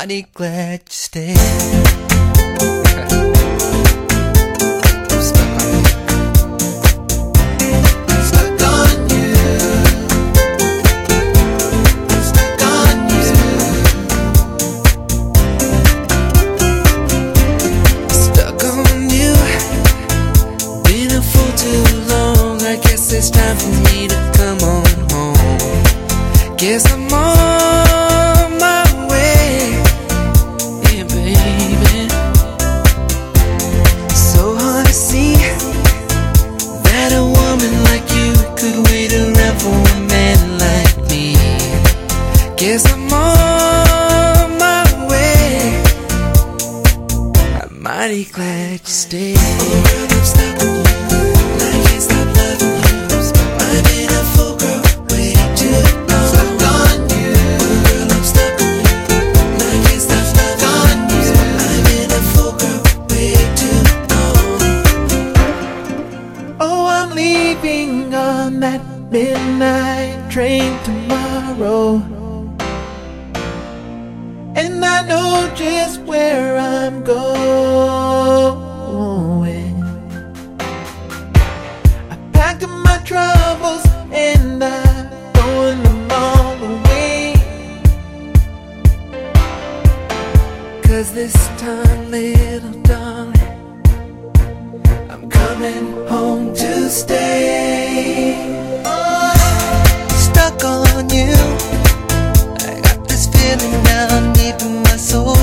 mighty glad you stayed. It's time for me to come on home. Guess I'm on my way, yeah, baby. So hard to see that a woman like you could wait around for a man like me. Guess I'm on my way. I'm mighty glad you stayed. Oh, girl, I'm stuck on you. I can't stop loving you. On that midnight train tomorrow, and I know just where I'm going. I packed up my troubles and I'm throwing them all away, 'cause this time, little darling, I'm coming home to stay. Stuck on you, I got this feeling down deep in my soul.